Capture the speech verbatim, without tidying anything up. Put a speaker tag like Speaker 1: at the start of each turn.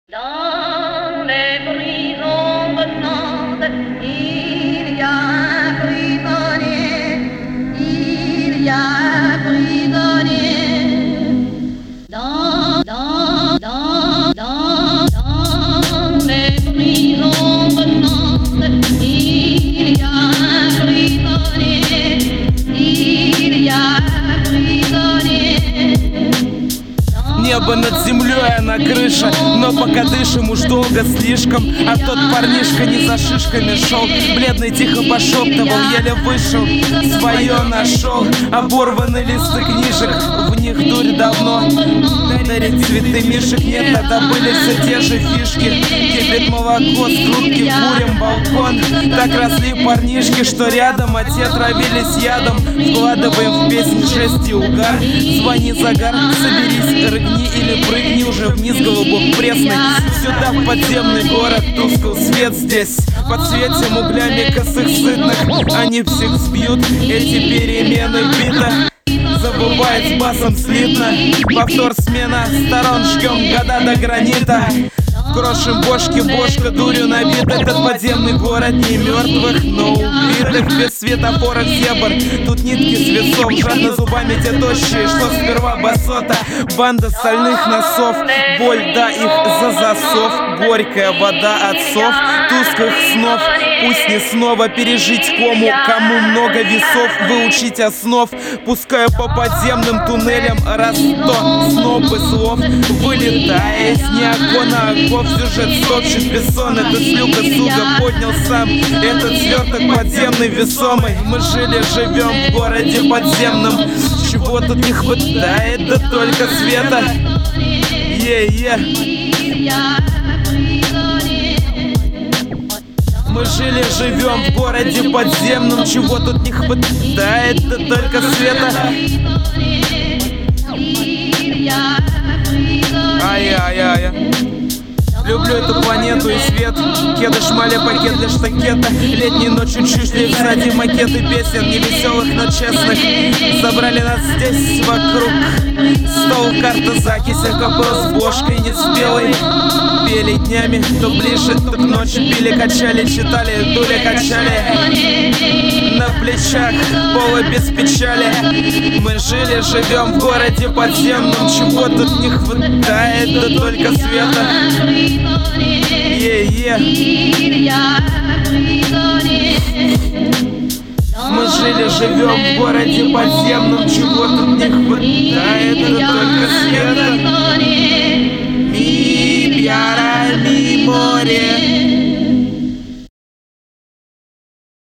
Speaker 1: Dans les prisons restantes, il y a un prisonnier, il y a un prisonnier. Dans, dans, dans, dans, dans les prisons restantes, il y a un prisonnier, il y a un prisonnier.
Speaker 2: Небо над землей, а на крыше, но пока дышим уж долго слишком. А тот парнишка не за шишками шел, бледный тихо пошептывал, еле вышел, свое нашел. Оборваны листы книжек, в них дурь давно. Дарить цветы мишек нет, тогда были все те же фишки. Кипит молоко, скрутки, курим балкон. Так росли парнишки, что рядом, а те травились ядом. Вкладываем в песнь жесть и угар. Звони, загар, соберись, рыгни или прыгни уже вниз, голубок пресный. Сюда в подземный город, тускл свет здесь. Подсветим углями косых сытных, они всех сбьют, эти перемены бита. Забывает с басом слитно, повтор смена сторон, жгем года до гранита. Крошим бошки, бошка дурью набит. Этот подземный город не мертвых, но убитых. Без светофоров зебр, тут нитки с весов. Жадно зубами те тощие, что сперва басота. Банда стальных носов, боль, да их за засов. Горькая вода отцов, тусклых снов. Пусть не снова пережить кому, кому много весов. Выучить основ, пускай по подземным туннелям раз сто снопы слов. Вылетая из неокона оков, сюжет стопчет бессон. Этот с люка, сука, поднял сам этот сверток подземный весомый. Мы жили, живем в городе подземном. Чего тут не хватает, да только света. Е-е. Мы жили, живем в городе подземном. Чего тут не хватает, да только света. Ай-яй-яй. Люблю эту планету и свет. Кеды, шмали, пакет для штакета. Летней ночью чушли в саде макеты песен невеселых, но честных. Собрали нас здесь вокруг. Стол, карта, закись, алкоголь с бошкой неспелой. Пели днями, то ближе, то к ночи. Пили, качали, читали, дули, качали. На плечах пола без печали. Мы жили, живем в городе подземном. Чего тут не хватает, да только света. Е-е. Мы жили, живем в городе подземном. Чего тут не хватает, да только света. Mi piara mi more.